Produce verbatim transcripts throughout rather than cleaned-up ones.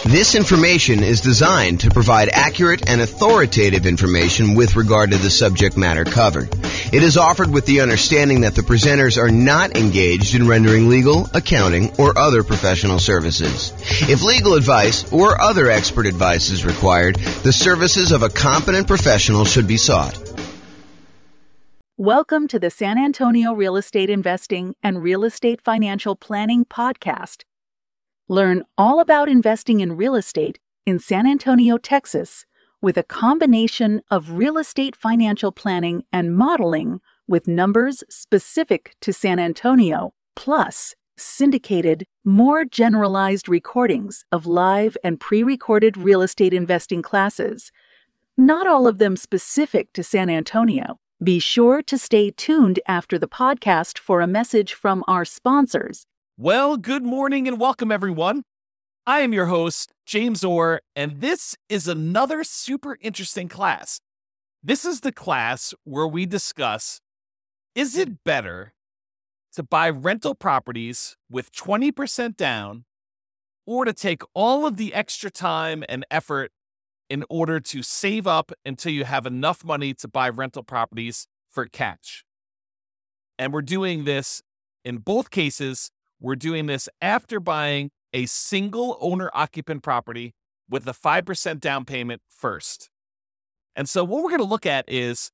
This information is designed to provide accurate and authoritative information with regard to the subject matter covered. It is offered with the understanding that the presenters are not engaged in rendering legal, accounting, or other professional services. If legal advice or other expert advice is required, the services of a competent professional should be sought. Welcome to the San Antonio Real Estate Investing and Real Estate Financial Planning Podcast. Learn all about investing in real estate in San Antonio, Texas, with a combination of real estate financial planning and modeling with numbers specific to San Antonio, plus syndicated, more generalized recordings of live and pre-recorded real estate investing classes, not all of them specific to San Antonio. Be sure to stay tuned after the podcast for a message from our sponsors. Well, good morning and welcome, everyone. I am your host, James Orr, and this is another super interesting class. This is the class where we discuss, is it better to buy rental properties with twenty percent down or to take all of the extra time and effort in order to save up until you have enough money to buy rental properties for cash? And we're doing this in both cases. We're doing this after buying a single owner-occupant property with a five percent down payment first. And so what we're going to look at is,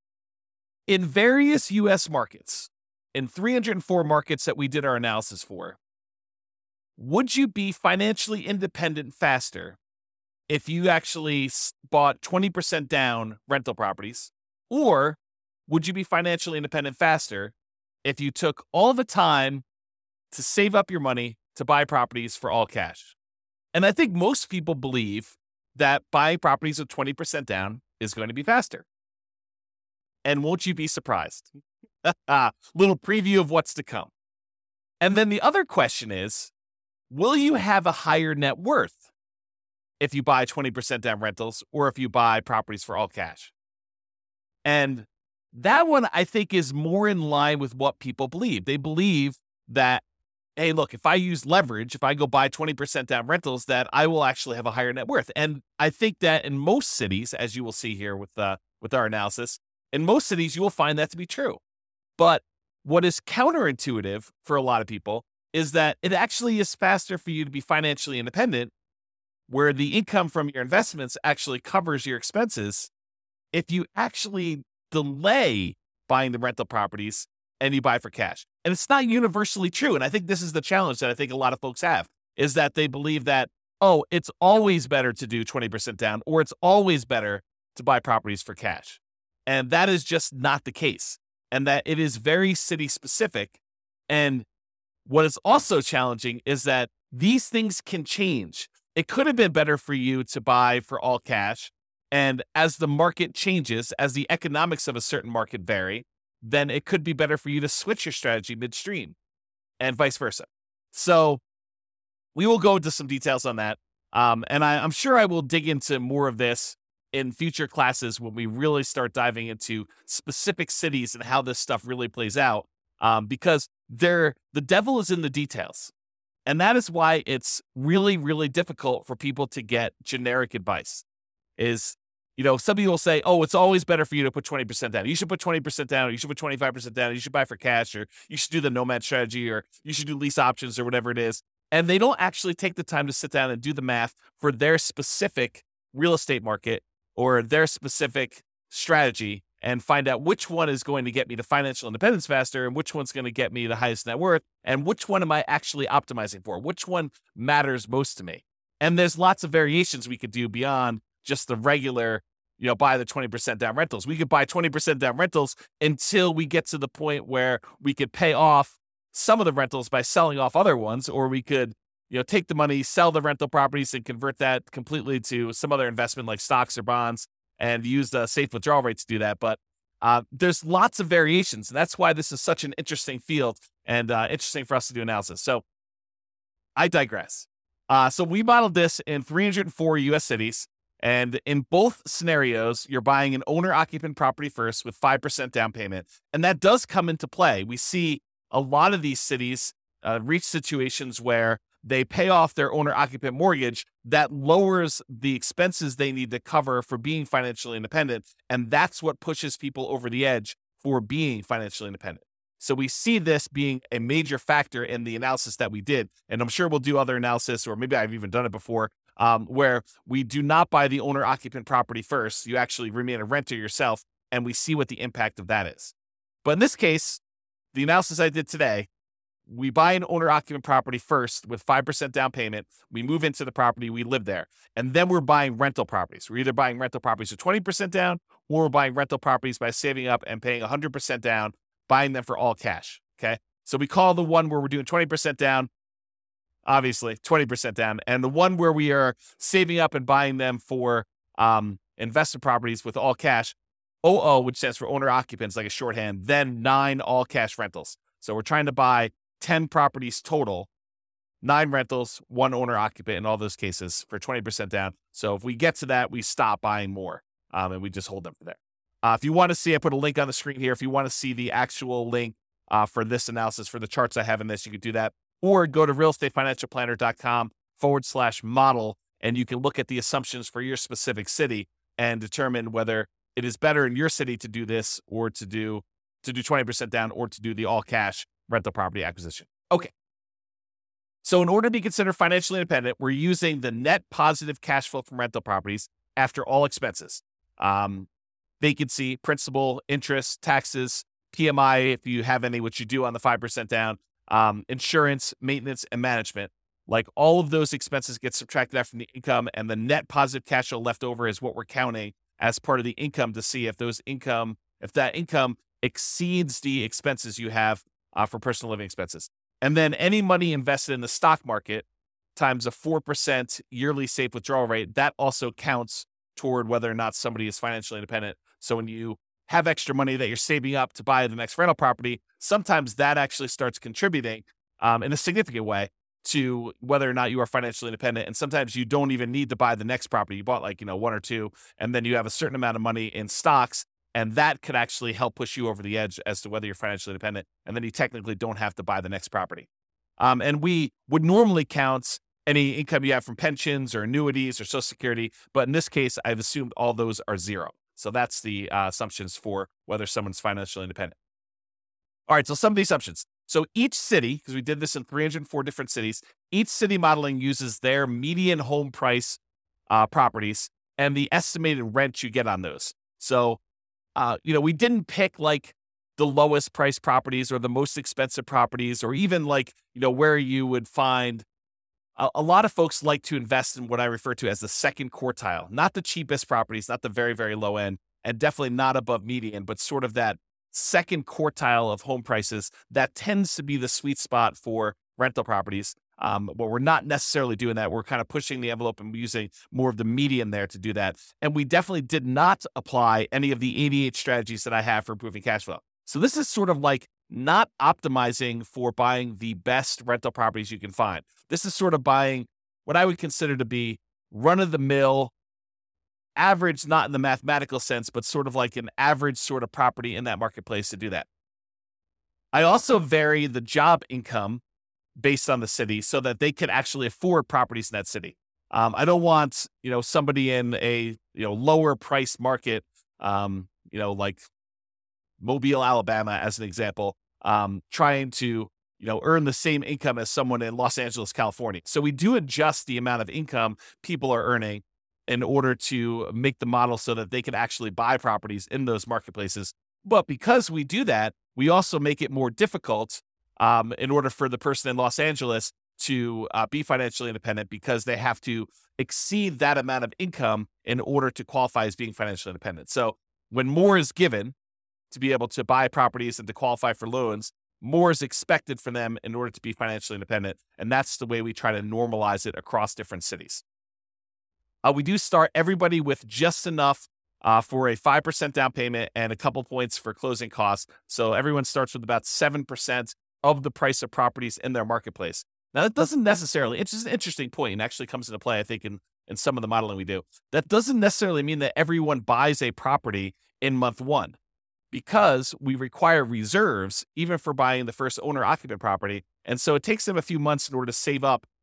in various U S markets, in three hundred four markets that we did our analysis for, would you be financially independent faster if you actually bought twenty percent down rental properties? Or would you be financially independent faster if you took all the time to save up your money to buy properties for all cash? And I think most people believe that buying properties with twenty percent down is going to be faster. And won't you be surprised? Little preview of what's to come. And then the other question is, will you have a higher net worth if you buy twenty percent down rentals or if you buy properties for all cash? And that one, I think, is more in line with what people believe. They believe that, hey, look, if I use leverage, if I go buy twenty percent down rentals, that I will actually have a higher net worth. And I think that in most cities, as you will see here with uh, with our analysis, in most cities, you will find that to be true. But what is counterintuitive for a lot of people is that it actually is faster for you to be financially independent, where the income from your investments actually covers your expenses, if you actually delay buying the rental properties and you buy for cash. And it's not universally true. And I think this is the challenge that I think a lot of folks have, is that they believe that, oh, it's always better to do twenty percent down, or it's always better to buy properties for cash. And that is just not the case. And that it is very city specific. And what is also challenging is that these things can change. It could have been better for you to buy for all cash. And as the market changes, as the economics of a certain market vary, then it could be better for you to switch your strategy midstream and vice versa. So we will go into some details on that. Um, and I, I'm sure I will dig into more of this in future classes when we really start diving into specific cities and how this stuff really plays out. Um, because there, the devil is in the details. And that is why it's really, really difficult for people to get generic advice. Is, you know, some people will say, oh, it's always better for you to put twenty percent down. You should put twenty percent down, or you should put twenty-five percent down, or you should buy for cash, or you should do the nomad strategy, or you should do lease options, or whatever it is. And they don't actually take the time to sit down and do the math for their specific real estate market or their specific strategy and find out which one is going to get me to financial independence faster and which one's going to get me the highest net worth and which one am I actually optimizing for? Which one matters most to me? And there's lots of variations we could do beyond just the regular, you know, buy the twenty percent down rentals. We could buy twenty percent down rentals until we get to the point where we could pay off some of the rentals by selling off other ones, or we could, you know, take the money, sell the rental properties and convert that completely to some other investment like stocks or bonds and use the safe withdrawal rate to do that. But uh, there's lots of variations. And that's why this is such an interesting field and uh, interesting for us to do analysis. So I digress. Uh, so we modeled this in three hundred four U S cities. And in both scenarios, you're buying an owner-occupant property first with five percent down payment. And that does come into play. We see a lot of these cities uh, reach situations where they pay off their owner-occupant mortgage, that lowers the expenses they need to cover for being financially independent, and that's what pushes people over the edge for being financially independent. So we see this being a major factor in the analysis that we did, and I'm sure we'll do other analysis, or maybe I've even done it before, um, where we do not buy the owner-occupant property first. You actually remain a renter yourself, and we see what the impact of that is. But in this case, the analysis I did today, we buy an owner-occupant property first with five percent down payment. We move into the property, we live there. And then we're buying rental properties. We're either buying rental properties with twenty percent down, or we're buying rental properties by saving up and paying one hundred percent down, buying them for all cash, okay? So we call the one where we're doing twenty percent down, obviously, twenty percent down. And the one where we are saving up and buying them for um, investment properties with all cash, O O, which stands for owner-occupants, like a shorthand, then nine all-cash rentals. So we're trying to buy ten properties total, nine rentals, one owner-occupant in all those cases for twenty percent down. So if we get to that, we stop buying more, um, and we just hold them for there. Uh, if you want to see, I put a link on the screen here. If you want to see the actual link uh, for this analysis, for the charts I have in this, you can do that. Or go to realestateFinancialPlanner.com forward slash model, and you can look at the assumptions for your specific city and determine whether it is better in your city to do this or to do to do twenty percent down or to do the all-cash rental property acquisition. Okay. So in order to be considered financially independent, we're using the net positive cash flow from rental properties after all expenses. Um, vacancy, principal, interest, taxes, P M I, if you have any, which you do on the five percent down, um, insurance, maintenance, and management. Like all of those expenses get subtracted out from the income, and the net positive cash flow left over is what we're counting as part of the income to see if those income, if that income exceeds the expenses you have uh, for personal living expenses. And then any money invested in the stock market times a four percent yearly safe withdrawal rate, that also counts toward whether or not somebody is financially independent. So when you have extra money that you're saving up to buy the next rental property, sometimes that actually starts contributing um, in a significant way to whether or not you are financially independent. And sometimes you don't even need to buy the next property. You bought like, you know, one or two, and then you have a certain amount of money in stocks, and that could actually help push you over the edge as to whether you're financially independent. And then you technically don't have to buy the next property. Um, and we would normally count any income you have from pensions or annuities or Social Security. But in this case, I've assumed all those are zero. So that's the uh, assumptions for whether someone's financially independent. All right, so some of the assumptions. So each city, because we did this in three hundred four different cities, each city modeling uses their median home price uh, properties and the estimated rent you get on those. So, uh, you know, we didn't pick like the lowest price properties or the most expensive properties, or even like, you know, where you would find a, a lot of folks like to invest in what I refer to as the second quartile, not the cheapest properties, not the very, very low end, and definitely not above median, but sort of that second quartile of home prices. That tends to be the sweet spot for rental properties. Um, but we're not necessarily doing that. We're kind of pushing the envelope and using more of the median there to do that. And we definitely did not apply any of the eighty-eight strategies that I have for improving cash flow. So this is sort of like not optimizing for buying the best rental properties you can find. This is sort of buying what I would consider to be run-of-the-mill, average, not in the mathematical sense, but sort of like an average sort of property in that marketplace to do that. I also vary the job income based on the city so that they can actually afford properties in that city. Um, I don't want, you know, somebody in a, you know, lower price market, um, you know, like Mobile, Alabama, as an example, um, trying to, you know, earn the same income as someone in Los Angeles, California. So we do adjust the amount of income people are earning in order to make the model so that they can actually buy properties in those marketplaces. But because we do that, we also make it more difficult um, in order for the person in Los Angeles to uh, be financially independent, because they have to exceed that amount of income in order to qualify as being financially independent. So when more is given to be able to buy properties and to qualify for loans, more is expected from them in order to be financially independent. And that's the way we try to normalize it across different cities. Uh, we do start everybody with just enough uh, for a five percent down payment and a couple points for closing costs. So everyone starts with about seven percent of the price of properties in their marketplace. Now, that doesn't necessarily, it's just an interesting point and actually comes into play, I think, in, in some of the modeling we do. That doesn't necessarily mean that everyone buys a property in month one, because we require reserves even for buying the first owner-occupant property. And so it takes them a few months in order to save up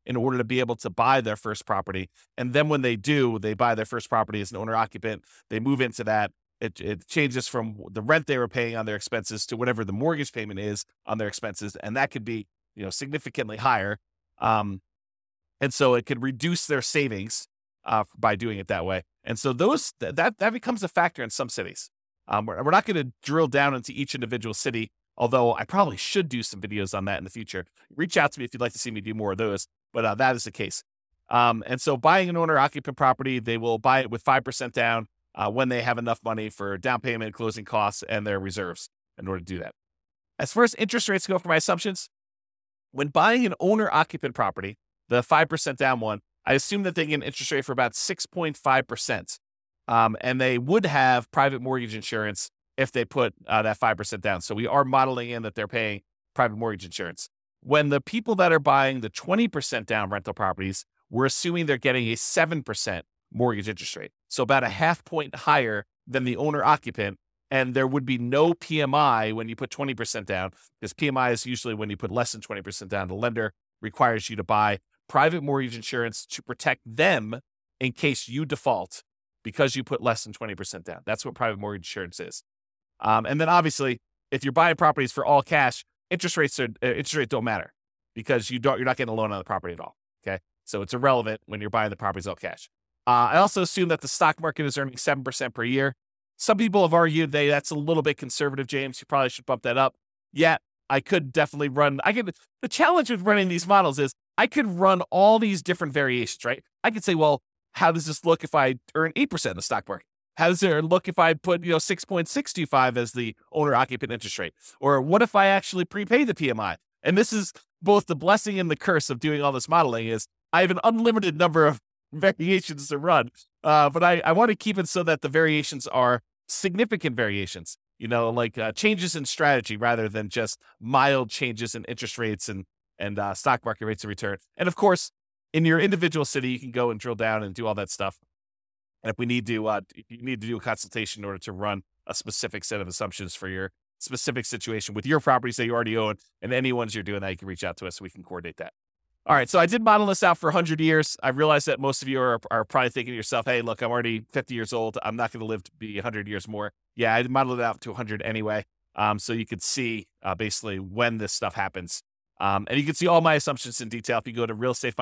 in order to be able to buy their first property. And then when they do, they buy their first property as an owner occupant, they move into that. It, it changes from the rent they were paying on their expenses to whatever the mortgage payment is on their expenses. And that could be, you know, significantly higher. Um, and so it could reduce their savings uh, by doing it that way. And so those that that becomes a factor in some cities. Um, we're, we're not going to drill down into each individual city, although I probably should do some videos on that in the future. Reach out to me if you'd like to see me do more of those, but uh, that is the case. Um, and so buying an owner-occupant property, they will buy it with five percent down uh, when they have enough money for down payment, closing costs, and their reserves in order to do that. As far as interest rates go for my assumptions, when buying an owner-occupant property, the five percent down one, I assume that they get an interest rate for about six point five percent. Um, and they would have private mortgage insurance if they put uh, that five percent down. So we are modeling in that they're paying private mortgage insurance. When the people that are buying the twenty percent down rental properties, we're assuming they're getting a seven percent mortgage interest rate. So about a half point higher than the owner occupant. And there would be no P M I when you put twenty percent down, because P M I is usually when you put less than twenty percent down. The lender requires you to buy private mortgage insurance to protect them in case you default because you put less than twenty percent down. That's what private mortgage insurance is. Um, and then obviously, if you're buying properties for all cash, interest rates are, uh, interest rates don't matter because you don't, you're not getting a loan on the property at all. Okay. So it's irrelevant when you're buying the properties all cash. Uh, I also assume that the stock market is earning seven percent per year. Some people have argued they that's a little bit conservative, James. You probably should bump that up. Yeah, I could definitely run. I could. The challenge with running these models is I could run all these different variations, right? I could say, well, how does this look if I earn eight percent in the stock market? How does it look if I put, you know, six point six two five as the owner-occupant interest rate? Or what if I actually prepay the P M I? And this is both the blessing and the curse of doing all this modeling is I have an unlimited number of variations to run. Uh, but I, I want to keep it so that the variations are significant variations, you know, like uh, changes in strategy rather than just mild changes in interest rates and, and uh, stock market rates of return. And of course, in your individual city, you can go and drill down and do all that stuff. And if we need to, uh, you need to do a consultation in order to run a specific set of assumptions for your specific situation with your properties that you already own and any ones you're doing that, you can reach out to us so we can coordinate that. All right. So I did model this out for one hundred years. I realize that most of you are, are probably thinking to yourself, hey, look, I'm already fifty years old. I'm not going to live to be one hundred years more. Yeah, I modeled it out to one hundred anyway. Um, so you could see uh, basically when this stuff happens. Um, and you can see all my assumptions in detail if you go to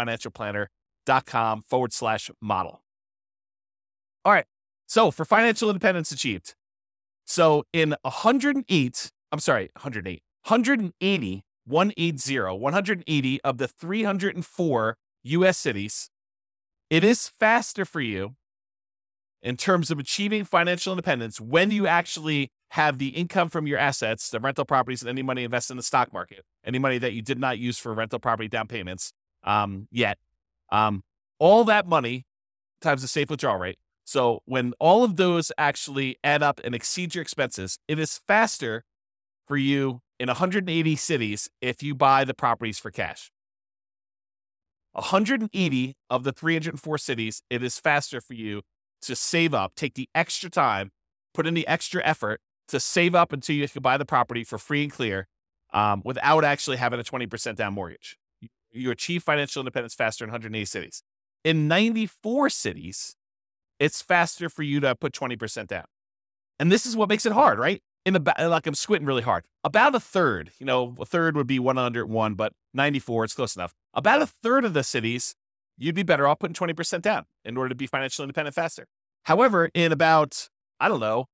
realestateFinancialPlanner.com forward slash model. All right. So for financial independence achieved. So in one hundred eight, I'm sorry, one hundred eight, one hundred eighty, one eighty, one hundred eighty of the three hundred four U S cities, it is faster for you in terms of achieving financial independence when you actually have the income from your assets, the rental properties, and any money invested in the stock market, any money that you did not use for rental property down payments um, yet. Um, all that money times the safe withdrawal rate. So when all of those actually add up and exceed your expenses, it is faster for you in one hundred eighty cities if you buy the properties for cash. one hundred eighty of the three hundred four cities, it is faster for you to save up, take the extra time, put in the extra effort to save up until you can buy the property for free and clear um, without actually having a twenty percent down mortgage. You, you achieve financial independence faster in one hundred eighty cities. In ninety-four cities, it's faster for you to put twenty percent down. And this is what makes it hard, right? In the like I'm squinting really hard. About a third, you know, a third would be one hundred one, but ninety-four, it's close enough. About a third of the cities, you'd be better off putting twenty percent down in order to be financially independent faster. However, in about, I don't know,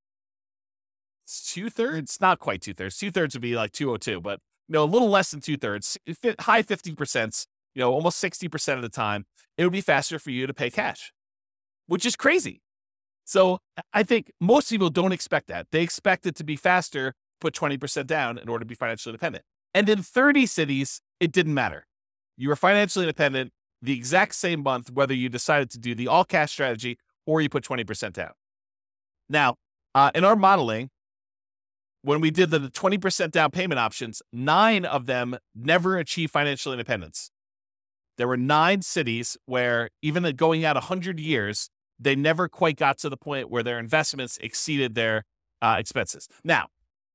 two thirds, not quite two thirds. Two thirds would be like two oh two, but you know, a little less than two thirds, high fifty percent, you know, almost sixty percent of the time, it would be faster for you to pay cash, which is crazy. So I think most people don't expect that. They expect it to be faster, put twenty percent down in order to be financially independent. And in thirty cities, it didn't matter. You were financially independent the exact same month, whether you decided to do the all cash strategy or you put twenty percent down. Now, uh, in our modeling, when we did the twenty percent down payment options, nine of them never achieved financial independence. There were nine cities where even going out one hundred years, they never quite got to the point where their investments exceeded their uh, expenses. Now,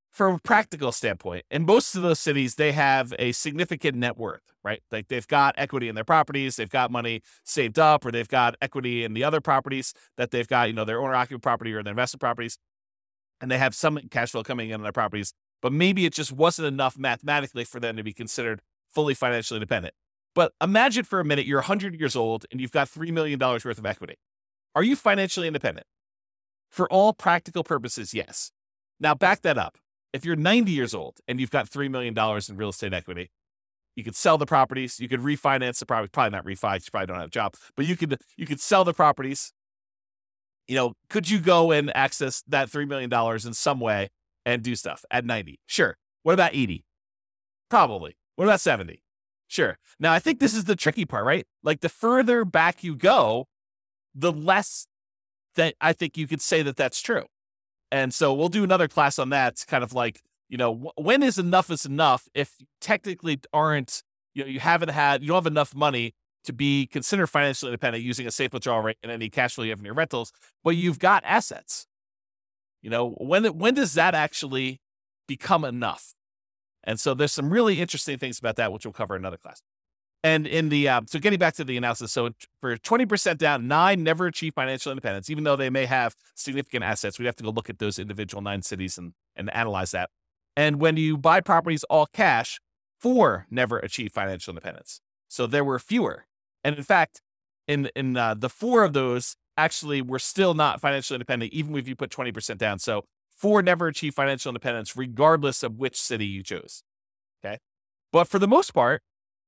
from a practical standpoint, in most of those cities, they have a significant net worth, right? Like they've got equity in their properties, they've got money saved up, or they've got equity in the other properties that they've got, you know, their owner-occupied property or their investment properties, and they have some cash flow coming in on their properties, but maybe it just wasn't enough mathematically for them to be considered fully financially independent. But imagine for a minute, you're one hundred years old and you've got three million dollars worth of equity. Are you financially independent? For all practical purposes, yes. Now back that up. If you're ninety years old and you've got three million dollars in real estate equity, you could sell the properties, you could refinance the property, probably not refi, you probably don't have a job, but you could you could sell the properties. You know, could you go and access that three million dollars in some way and do stuff at ninety? Sure. What about eighty? Probably. What about seventy? Sure. Now, I think this is the tricky part, right? Like the further back you go, the less that I think you could say that that's true. And so we'll do another class on that. It's kind of like, you know, when is enough is enough if you technically aren't, you know, you haven't had, you don't have enough money to be considered financially independent using a safe withdrawal rate and any cash flow you have in your rentals, but you've got assets. You know, when when does that actually become enough? And so there's some really interesting things about that, which we'll cover in another class. And in the, uh, so getting back to the analysis, so for twenty percent down, nine never achieve financial independence, even though they may have significant assets. We'd have to go look at those individual nine cities and, and analyze that. And when you buy properties all cash, four never achieve financial independence. So there were fewer. And in fact, in, in uh, the four of those actually were still not financially independent, even if you put twenty percent down. So four never achieve financial independence, regardless of which city you chose. Okay. But for the most part,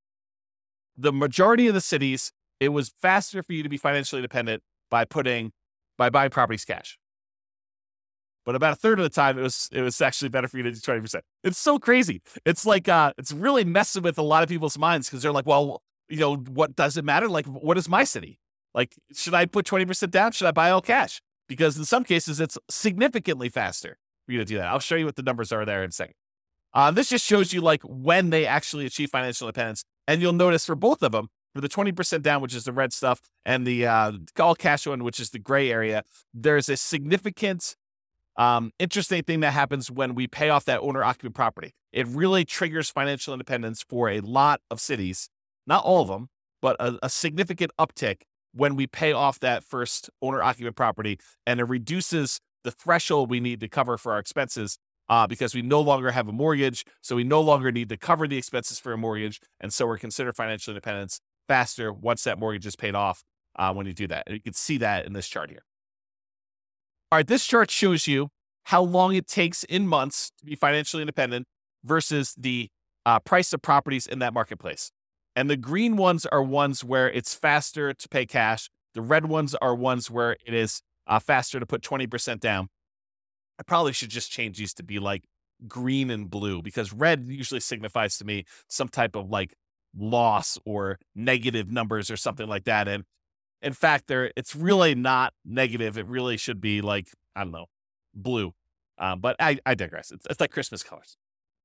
the majority of the cities, it was faster for you to be financially independent by putting, by buying properties cash. But about a third of the time, it was it was actually better for you to do twenty percent. It's so crazy. It's like, uh, it's really messing with a lot of people's minds because they're like, well, you know, what does it matter? Like, what is my city? Like, should I put twenty percent down? Should I buy all cash? Because in some cases, it's significantly faster for you to do that. I'll show you what the numbers are there in a second. Uh, this just shows you like when they actually achieve financial independence. And you'll notice for both of them, for the twenty percent down, which is the red stuff, and the uh, all cash one, which is the gray area, there's a significant, um, interesting thing that happens when we pay off that owner-occupied property. It really triggers financial independence for a lot of cities, not all of them, but a, a significant uptick when we pay off that first owner-occupied property, and it reduces the threshold we need to cover for our expenses uh, because we no longer have a mortgage, so we no longer need to cover the expenses for a mortgage, and so we're considered financial independence faster once that mortgage is paid off uh, when you do that. And you can see that in this chart here. All right, this chart shows you how long it takes in months to be financially independent versus the uh, price of properties in that marketplace. And the green ones are ones where it's faster to pay cash. The red ones are ones where it is uh, faster to put twenty percent down. I probably should just change these to be like green and blue because red usually signifies to me some type of like loss or negative numbers or something like that. And in fact, there it's really not negative. It really should be like, I don't know, blue. Um, but I, I digress. It's, it's like Christmas colors.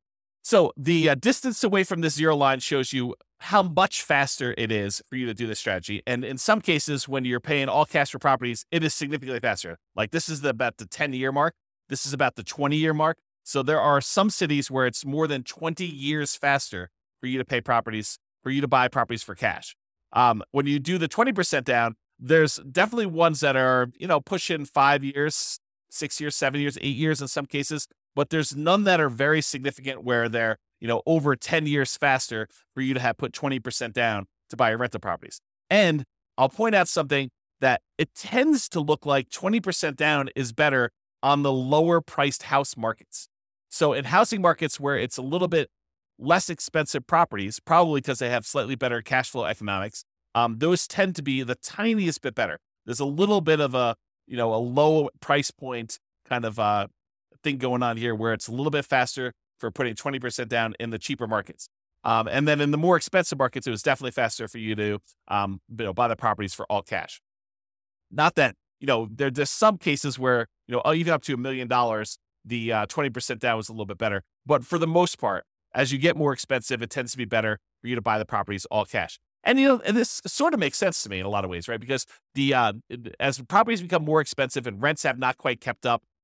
So the uh, distance away from the zero line shows you how much faster it is for you to do this strategy. And in some cases, when you're paying all cash for properties, it is significantly faster. Like this is the, about the ten-year mark. This is about the twenty-year mark. So there are some cities where it's more than twenty years faster for you to pay properties, for you to buy properties for cash. Um, when you do the twenty percent down, there's definitely ones that are, you know, pushing five years, six years, seven years, eight years in some cases. But there's none that are very significant where they're, you know, over ten years faster for you to have put twenty percent down to buy your rental properties. And I'll point out something that it tends to look like twenty percent down is better on the lower priced house markets. So in housing markets where it's a little bit less expensive properties, probably because they have slightly better cash flow economics, um, those tend to be the tiniest bit better. There's a little bit of a, you know, a low price point kind of uh, thing going on here where it's a little bit faster for putting twenty percent down in the cheaper markets. Um, and then in the more expensive markets, it was definitely faster for you to um, you know, buy the properties for all cash. Not that, you know, there, there's some cases where, you know, even up to a million dollars, the uh, twenty percent down was a little bit better. But for the most part, as you get more expensive, it tends to be better for you to buy the properties all cash. And, you know, and this sort of makes sense to me in a lot of ways, right? Because the uh, as properties become more expensive and rents have not quite kept up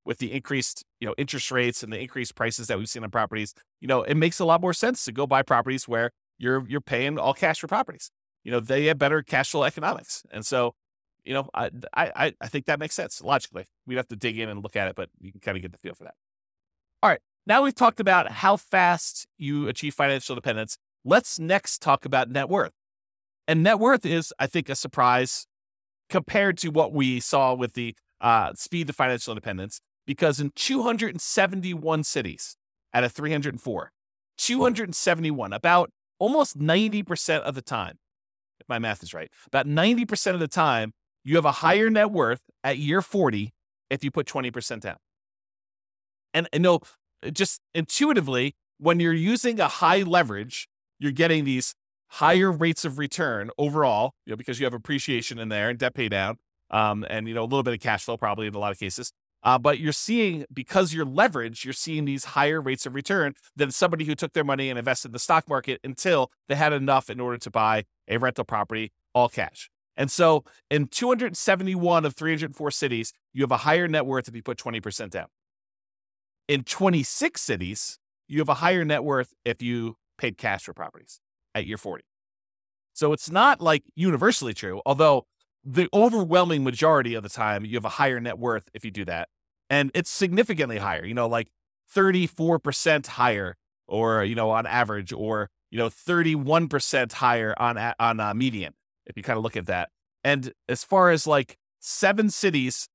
with the increased, you know, interest rates and the increased prices that we've seen on properties, you know, it makes a lot more sense to go buy properties where you're you're paying all cash for properties. You know, they have better cash flow economics. And so, you know, I I I think that makes sense logically. We'd have to dig in and look at it, but you can kind of get the feel for that. All right. Now we've talked about how fast you achieve financial independence. Let's next talk about net worth. And net worth is, I think, a surprise compared to what we saw with the uh, speed to financial independence, because in two hundred seventy-one cities out of three hundred four, two hundred seventy-one, about almost ninety percent of the time, if my math is right, about ninety percent of the time, you have a higher net worth at year forty if you put twenty percent down. And I know, just intuitively, when you're using a high leverage, you're getting these higher rates of return overall, you know, because you have appreciation in there and debt pay down, um, and, you know, a little bit of cash flow probably in a lot of cases. Uh, but you're seeing, because you're leveraged, you're seeing these higher rates of return than somebody who took their money and invested in the stock market until they had enough in order to buy a rental property all cash. And so in two hundred seventy-one of three hundred four cities, you have a higher net worth if you put twenty percent down. In twenty-six cities, you have a higher net worth if you paid cash for properties at year forty. So it's not like universally true, although the overwhelming majority of the time you have a higher net worth if you do that. And it's significantly higher, you know, like thirty-four percent higher, or, you know, on average, or, you know, thirty-one percent higher on, on uh, median, if you kind of look at that. And as far as like seven cities,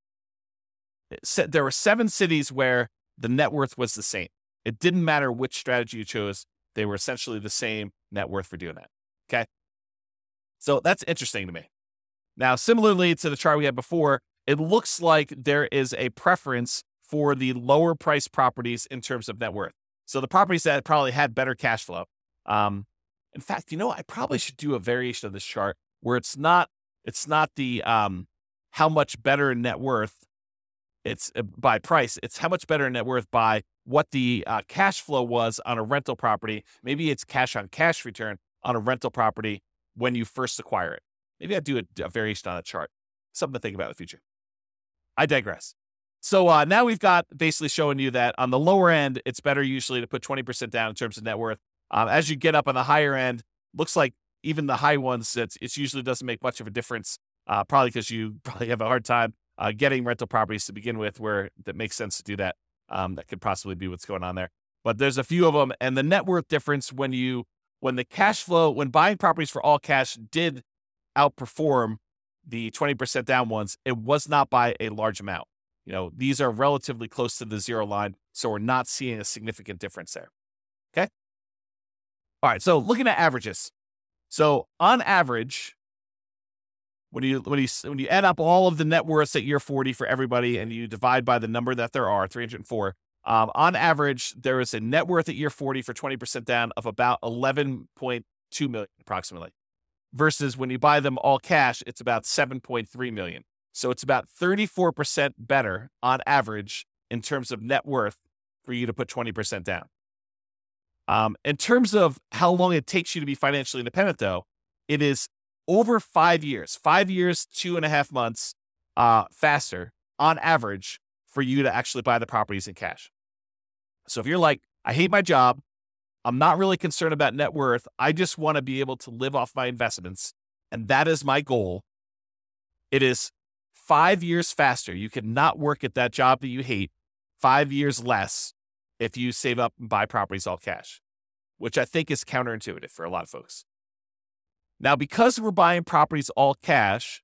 there were seven cities where the net worth was the same. It didn't matter which strategy you chose. They were essentially the same net worth for doing that. Okay. So that's interesting to me. Now, similarly to the chart we had before, it looks like there is a preference for the lower price properties in terms of net worth. So the properties that probably had better cash flow. Um, in fact, you know, I probably should do a variation of this chart where it's not, it's not the, um, how much better net worth it's uh, by price. It's how much better net worth by what the uh, cash flow was on a rental property. Maybe it's cash on cash return on a rental property when you first acquire it. Maybe I'd do a, a variation on a chart. Something to think about in the future. I digress. So uh, now we've got basically showing you that on the lower end, it's better usually to put twenty percent down in terms of net worth. Um, as you get up on the higher end, looks like even the high ones, it's, it usually doesn't make much of a difference, uh, probably because you probably have a hard time uh, getting rental properties to begin with where that makes sense to do that. Um, that could possibly be what's going on there. But there's a few of them. And the net worth difference when you, when the cash flow, when buying properties for all cash did outperform the twenty percent down ones, it was not by a large amount. You know, these are relatively close to the zero line, so we're not seeing a significant difference there. Okay? All right, so looking at averages. So on average, when you when you when you add up all of the net worths at year forty for everybody and you divide by the number that there are, three hundred four, um, on average, there is a net worth at year forty for twenty percent down of about eleven point two million approximately. Versus when you buy them all cash, it's about seven point three million. So it's about thirty-four percent better on average in terms of net worth for you to put twenty percent down. Um, in terms of how long it takes you to be financially independent, though, it is over five years, five years, two and a half months uh, faster on average for you to actually buy the properties in cash. So if you're like, I hate my job, I'm not really concerned about net worth, I just want to be able to live off my investments, and that is my goal, it is five years faster. You cannot work at that job that you hate five years less if you save up and buy properties all cash, which I think is counterintuitive for a lot of folks. Now, because we're buying properties all cash,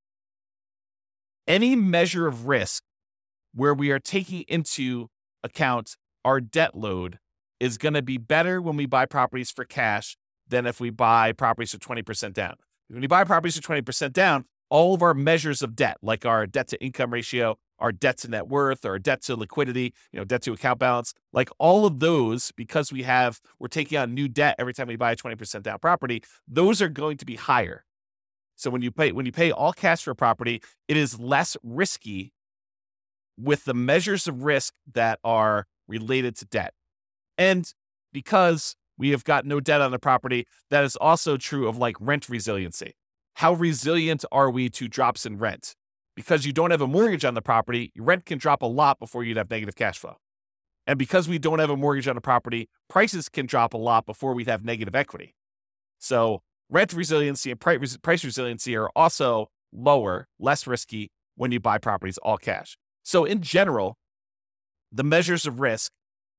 any measure of risk where we are taking into account our debt load is going to be better when we buy properties for cash than if we buy properties for twenty percent down. When you buy properties for twenty percent down, all of our measures of debt, like our debt to income ratio, our debt to net worth, or debt to liquidity, you know, debt to account balance, like all of those, because we have, we're taking on new debt every time we buy a twenty percent down property, those are going to be higher. So when you pay, when you pay all cash for a property, it is less risky with the measures of risk that are related to debt. And because we have got no debt on the property, that is also true of like rent resiliency. How resilient are we to drops in rent? because you don't have a mortgage on the property, your rent can drop a lot before you'd have negative cash flow. And because we don't have a mortgage on the property, prices can drop a lot before we'd have negative equity. So rent resiliency and price resiliency are also lower, less risky when you buy properties all cash. So in general, the measures of risk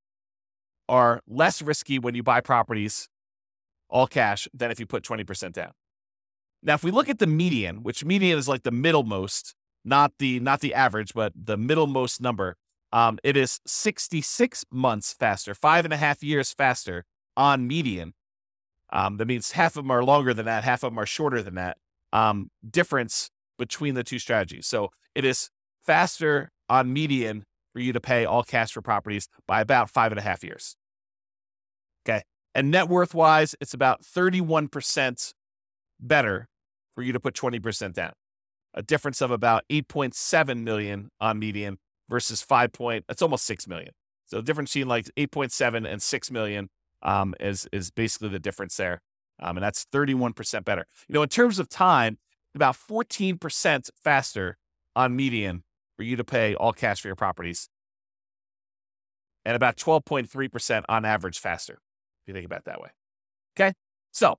are less risky when you buy properties all cash than if you put twenty percent down. Now, if we look at the median, which median is like the middlemost, not the not the average, but the middlemost number, um, it is sixty-six months faster, five and a half years faster on median. Um, that means half of them are longer than that, half of them are shorter than that. Um, difference between the two strategies. So it is faster on median for you to pay all cash for properties by about five and a half years. Okay. And net worth wise, it's about thirty-one percent better for you to put twenty percent down. A difference of about eight point seven million on median versus five point, it's almost six million. So the difference between like eight point seven and six million um, is, is basically the difference there. Um, and that's thirty-one percent better. You know, in terms of time, about fourteen percent faster on median for you to pay all cash for your properties, and about twelve point three percent on average faster, if you think about it that way. Okay. So,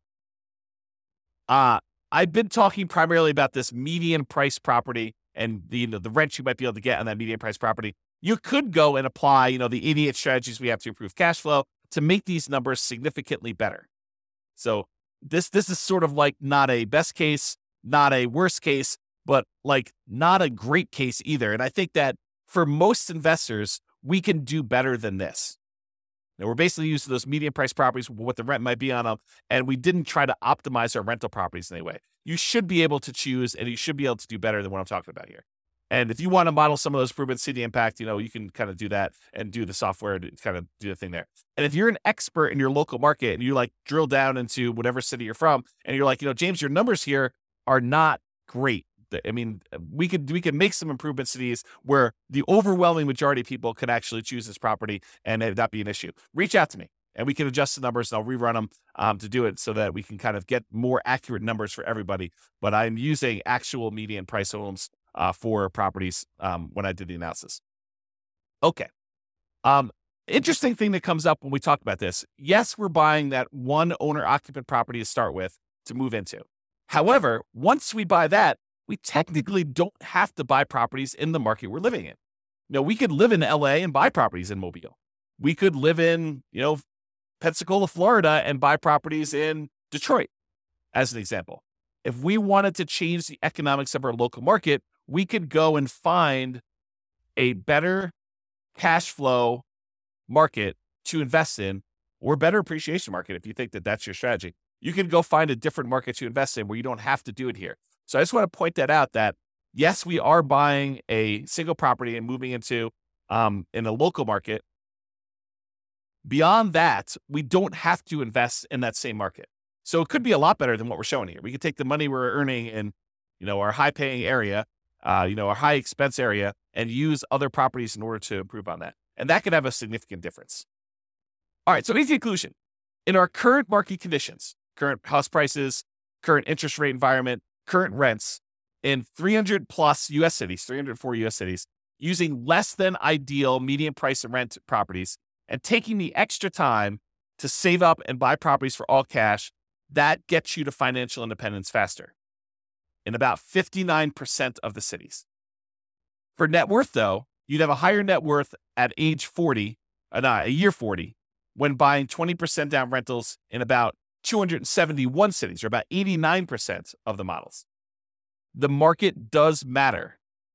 uh, I've been talking primarily about this median price property and the, you know, the rent you might be able to get on that median price property. You could go and apply, you know, the eighty-eight strategies we have to improve cash flow to make these numbers significantly better. So this, this is sort of like not a best case, not a worst case, but like not a great case either. And I think that for most investors, we can do better than this. Now, we're basically using those median price properties, what the rent might be on them, and we didn't try to optimize our rental properties in any way. You should be able to choose, and you should be able to do better than what I'm talking about here. And if you want to model some of those improvements, see the impact, you know, you can kind of do that and do the software to kind of do the thing there. And if you're an expert in your local market and you like drill down into whatever city you're from, and you're like, you know, James, your numbers here are not great. I mean, we could we could make some improvements to these where the overwhelming majority of people could actually choose this property and it not be an issue. Reach out to me and we can adjust the numbers and I'll rerun them um, to do it so that we can kind of get more accurate numbers for everybody. But I'm using actual median price homes uh, for properties um, when I did the analysis. Okay. Um, interesting thing that comes up when we talk about this. Yes, we're buying that one owner occupant property to start with to move into. However, once we buy that, we technically don't have to buy properties in the market we're living in. You know, we could live in L A and buy properties in Mobile. We could live in, you know, Pensacola, Florida and buy properties in Detroit, as an example. If we wanted to change the economics of our local market, we could go and find a better cash flow market to invest in, or better appreciation market if you think that that's your strategy. You can go find a different market to invest in where you don't have to do it here. So I just want to point that out that, yes, we are buying a single property and moving into um, in a local market. Beyond that, we don't have to invest in that same market. So it could be a lot better than what we're showing here. We could take the money we're earning in, you know, our high paying area, uh, you know, our high expense area and use other properties in order to improve on that. And that could have a significant difference. All right. So here's the conclusion. In our current market conditions, current house prices, current interest rate environment, current rents in three hundred plus U S cities, three hundred four U S cities, using less than ideal median price and rent properties and taking the extra time to save up and buy properties for all cash, that gets you to financial independence faster in about fifty-nine percent of the cities. For net worth, though, you'd have a higher net worth at age forty, uh, not a year forty, when buying twenty percent down rentals in about two hundred seventy-one cities, or about eighty-nine percent of the models. The market does matter.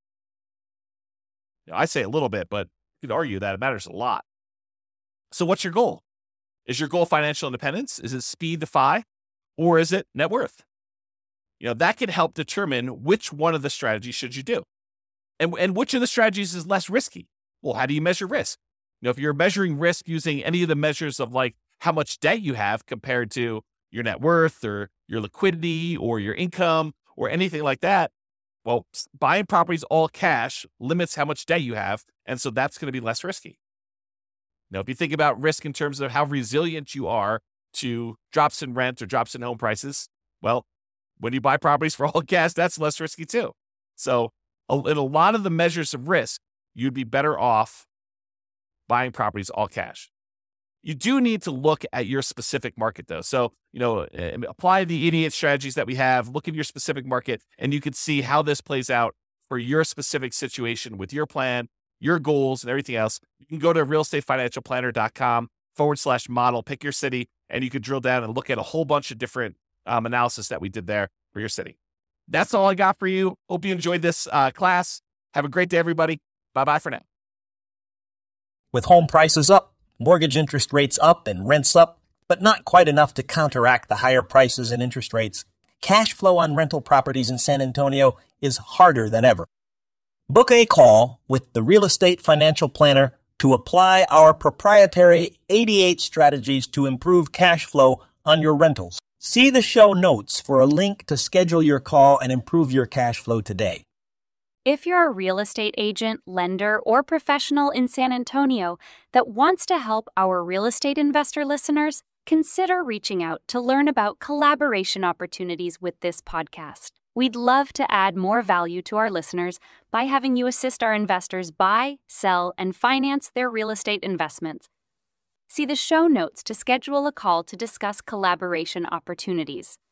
Now, I say a little bit, but you could argue that it matters a lot. So what's your goal? Is your goal financial independence? Is it speed to F I? Or is it net worth? You know, that can help determine which one of the strategies should you do. And, and which of the strategies is less risky? Well, how do you measure risk? You know, if you're measuring risk using any of the measures of like how much debt you have compared to your net worth or your liquidity or your income or anything like that, well, buying properties all cash limits how much debt you have. And so that's going to be less risky. Now, if you think about risk in terms of how resilient you are to drops in rent or drops in home prices, well, when you buy properties for all cash, that's less risky too. So a- in a lot of the measures of risk, you'd be better off buying properties all cash. You do need to look at your specific market, though. So, you know, uh, apply the E D H strategies that we have, look at your specific market, and you can see how this plays out for your specific situation with your plan, your goals, and everything else. You can go to realestatefinancialplanner.com forward slash model, pick your city, and you could drill down and look at a whole bunch of different um, analysis that we did there for your city. That's all I got for you. Hope you enjoyed this uh, class. Have a great day, everybody. Bye-bye for now. With home prices up, mortgage interest rates up, and rents up, but not quite enough to counteract the higher prices and interest rates, cash flow on rental properties in San Antonio is harder than ever. Book a call with the Real Estate Financial Planner to apply our proprietary eighty-eight strategies to improve cash flow on your rentals. See the show notes for a link to schedule your call and improve your cash flow today. If you're a real estate agent, lender, or professional in San Antonio that wants to help our real estate investor listeners, consider reaching out to learn about collaboration opportunities with this podcast. We'd love to add more value to our listeners by having you assist our investors buy, sell, and finance their real estate investments. See the show notes to schedule a call to discuss collaboration opportunities.